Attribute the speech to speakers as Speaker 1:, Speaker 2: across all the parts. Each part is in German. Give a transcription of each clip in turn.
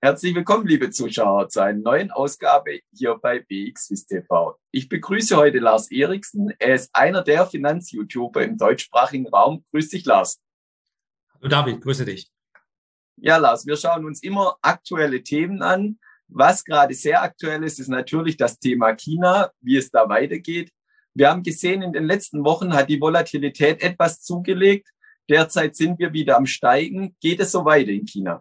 Speaker 1: Herzlich willkommen, liebe Zuschauer, zu einer neuen Ausgabe hier bei BXWIST TV. Ich begrüße heute Lars Eriksen. Er ist einer der Finanz-YouTuber im deutschsprachigen Raum. Grüß dich, Lars.
Speaker 2: Hallo David, grüße dich.
Speaker 1: Ja, Lars, wir schauen uns immer aktuelle Themen an. Was gerade sehr aktuell ist, ist natürlich das Thema China, wie es da weitergeht. Wir haben gesehen, in den letzten Wochen hat die Volatilität etwas zugelegt. Derzeit sind wir wieder am Steigen. Geht es so weiter in China?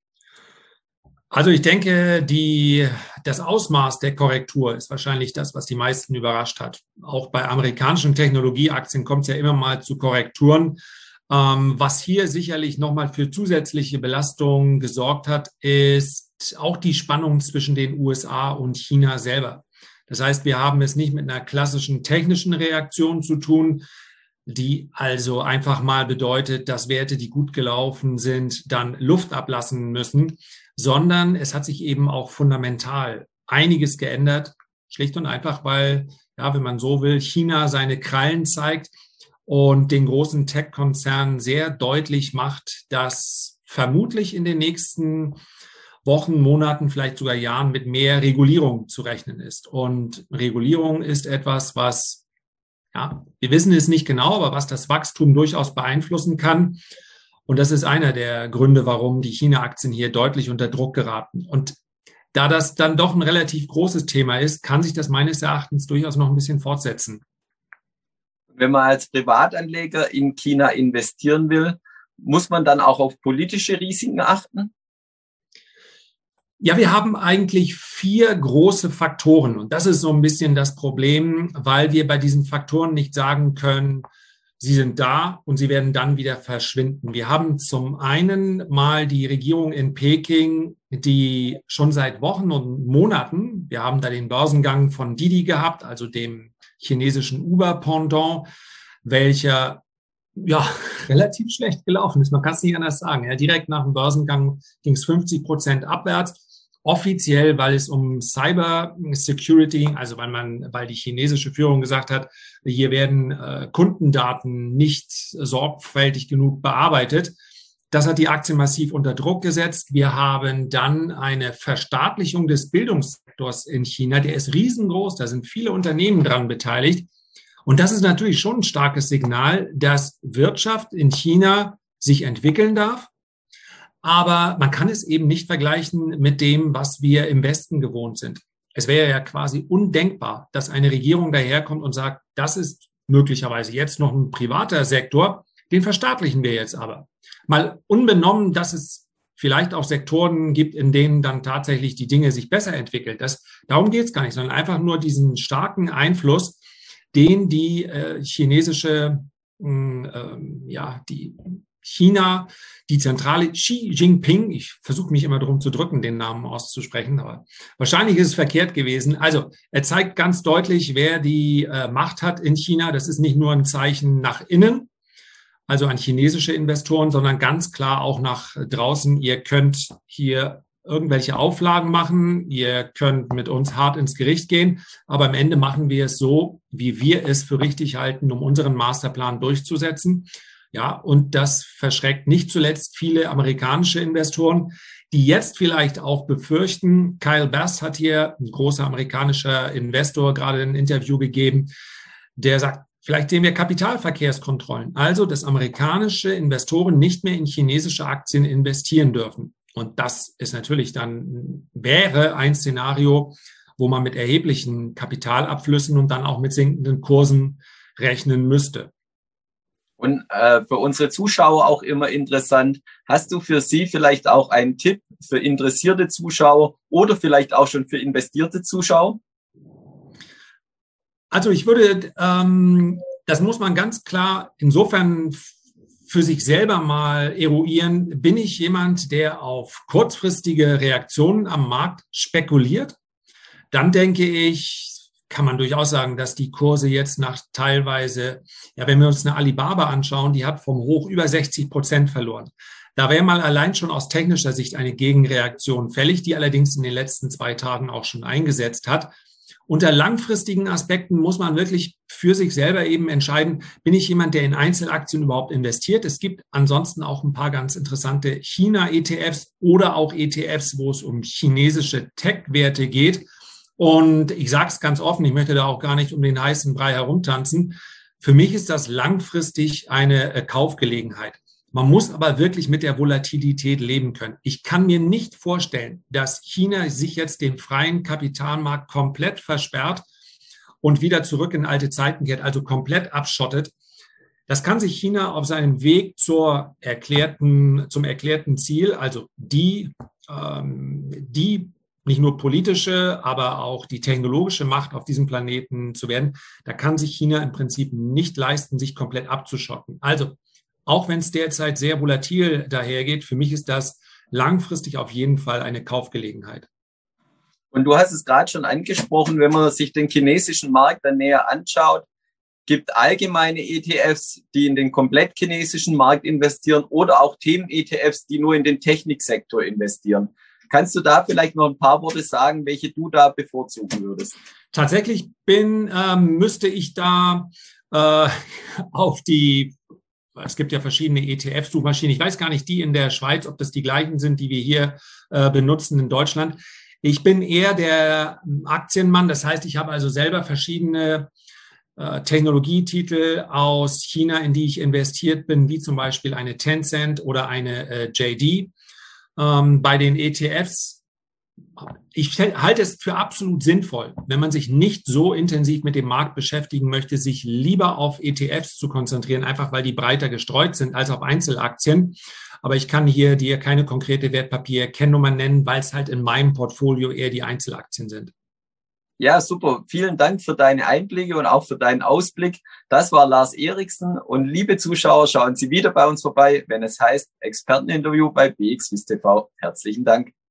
Speaker 2: Also ich denke, das Ausmaß der Korrektur ist wahrscheinlich das, was die meisten überrascht hat. Auch bei amerikanischen Technologieaktien kommt es ja immer mal zu Korrekturen. Was hier sicherlich nochmal für zusätzliche Belastungen gesorgt hat, ist auch die Spannung zwischen den USA und China selber. Das heißt, wir haben es nicht mit einer klassischen technischen Reaktion zu tun, die also einfach mal bedeutet, dass Werte, die gut gelaufen sind, dann Luft ablassen müssen, sondern es hat sich eben auch fundamental einiges geändert, schlicht und einfach, weil, ja, wenn man so will, China seine Krallen zeigt und den großen Tech-Konzernen sehr deutlich macht, dass vermutlich in den nächsten Wochen, Monaten, vielleicht sogar Jahren mit mehr Regulierung zu rechnen ist. Und Regulierung ist etwas, was, ja, wir wissen es nicht genau, aber was das Wachstum durchaus beeinflussen kann. Und das ist einer der Gründe, warum die China-Aktien hier deutlich unter Druck geraten. Und da das dann doch ein relativ großes Thema ist, kann sich das meines Erachtens durchaus noch ein bisschen fortsetzen.
Speaker 1: Wenn man als Privatanleger in China investieren will, muss man dann auch auf politische Risiken achten?
Speaker 2: Ja, wir haben eigentlich 4 große Faktoren und das ist so ein bisschen das Problem, weil wir bei diesen Faktoren nicht sagen können, sie sind da und sie werden dann wieder verschwinden. Wir haben zum einen mal die Regierung in Peking, die schon seit Wochen und Monaten, wir haben da den Börsengang von Didi gehabt, also dem chinesischen Uber-Pendant, welcher ja relativ schlecht gelaufen ist. Man kann es nicht anders sagen. Ja, direkt nach dem Börsengang ging es 50% abwärts. Offiziell, weil es um Cyber Security, also weil die chinesische Führung gesagt hat, hier werden Kundendaten nicht sorgfältig genug bearbeitet. Das hat die Aktie massiv unter Druck gesetzt. Wir haben dann eine Verstaatlichung des Bildungssektors in China. Der ist riesengroß. Da sind viele Unternehmen dran beteiligt. Und das ist natürlich schon ein starkes Signal, dass Wirtschaft in China sich entwickeln darf. Aber man kann es eben nicht vergleichen mit dem, was wir im Westen gewohnt sind. Es wäre ja quasi undenkbar, dass eine Regierung daherkommt und sagt, das ist möglicherweise jetzt noch ein privater Sektor, den verstaatlichen wir jetzt aber. Mal unbenommen, dass es vielleicht auch Sektoren gibt, in denen dann tatsächlich die Dinge sich besser entwickeln. Darum geht es gar nicht, sondern einfach nur diesen starken Einfluss, den die die Zentrale Xi Jinping, ich versuche mich immer darum zu drücken, den Namen auszusprechen, aber wahrscheinlich ist es verkehrt gewesen. Also er zeigt ganz deutlich, wer die Macht hat in China. Das ist nicht nur ein Zeichen nach innen, also an chinesische Investoren, sondern ganz klar auch nach draußen. Ihr könnt hier irgendwelche Auflagen machen, ihr könnt mit uns hart ins Gericht gehen, aber am Ende machen wir es so, wie wir es für richtig halten, um unseren Masterplan durchzusetzen. Ja, und das verschreckt nicht zuletzt viele amerikanische Investoren, die jetzt vielleicht auch befürchten, Kyle Bass hat hier, ein großer amerikanischer Investor, gerade ein Interview gegeben, der sagt, vielleicht sehen wir Kapitalverkehrskontrollen, also dass amerikanische Investoren nicht mehr in chinesische Aktien investieren dürfen. Und das ist natürlich wäre ein Szenario, wo man mit erheblichen Kapitalabflüssen und dann auch mit sinkenden Kursen rechnen müsste.
Speaker 1: Und für unsere Zuschauer auch immer interessant, hast du für sie vielleicht auch einen Tipp für interessierte Zuschauer oder vielleicht auch schon für investierte Zuschauer?
Speaker 2: Also ich würde, das muss man ganz klar insofern für sich selber mal eruieren, bin ich jemand, der auf kurzfristige Reaktionen am Markt spekuliert? Dann denke ich, kann man durchaus sagen, dass die Kurse jetzt nach teilweise, ja, wenn wir uns eine Alibaba anschauen, die hat vom Hoch über 60% verloren. Da wäre mal allein schon aus technischer Sicht eine Gegenreaktion fällig, die allerdings in den letzten 2 Tagen auch schon eingesetzt hat. Unter langfristigen Aspekten muss man wirklich für sich selber eben entscheiden, bin ich jemand, der in Einzelaktien überhaupt investiert? Es gibt ansonsten auch ein paar ganz interessante China-ETFs oder auch ETFs, wo es um chinesische Tech-Werte geht. Und ich sage es ganz offen, ich möchte da auch gar nicht um den heißen Brei herumtanzen. Für mich ist das langfristig eine Kaufgelegenheit. Man muss aber wirklich mit der Volatilität leben können. Ich kann mir nicht vorstellen, dass China sich jetzt den freien Kapitalmarkt komplett versperrt und wieder zurück in alte Zeiten kehrt, also komplett abschottet. Das kann sich China auf seinem Weg zum erklärten Ziel, also die nicht nur politische, aber auch die technologische Macht auf diesem Planeten zu werden, da kann sich China im Prinzip nicht leisten, sich komplett abzuschotten. Also auch wenn es derzeit sehr volatil dahergeht, für mich ist das langfristig auf jeden Fall eine Kaufgelegenheit.
Speaker 1: Und du hast es gerade schon angesprochen, wenn man sich den chinesischen Markt dann näher anschaut, gibt allgemeine ETFs, die in den komplett chinesischen Markt investieren oder auch Themen-ETFs, die nur in den Techniksektor investieren. Kannst du da vielleicht noch ein paar Worte sagen, welche du da bevorzugen würdest?
Speaker 2: Tatsächlich müsste ich da es gibt ja verschiedene ETF-Suchmaschinen. Ich weiß gar nicht, die in der Schweiz, ob das die gleichen sind, die wir hier benutzen in Deutschland. Ich bin eher der Aktienmann. Das heißt, ich habe also selber verschiedene Technologietitel aus China, in die ich investiert bin, wie zum Beispiel eine Tencent oder eine JD. Bei den ETFs, ich halte es für absolut sinnvoll, wenn man sich nicht so intensiv mit dem Markt beschäftigen möchte, sich lieber auf ETFs zu konzentrieren, einfach weil die breiter gestreut sind als auf Einzelaktien. Aber ich kann hier dir keine konkrete Wertpapier-Kennnummer nennen, weil es halt in meinem Portfolio eher die Einzelaktien sind.
Speaker 1: Ja, super. Vielen Dank für deine Einblicke und auch für deinen Ausblick. Das war Lars Eriksen. Und liebe Zuschauer, schauen Sie wieder bei uns vorbei, wenn es heißt Experteninterview bei BXWIST TV. Herzlichen Dank.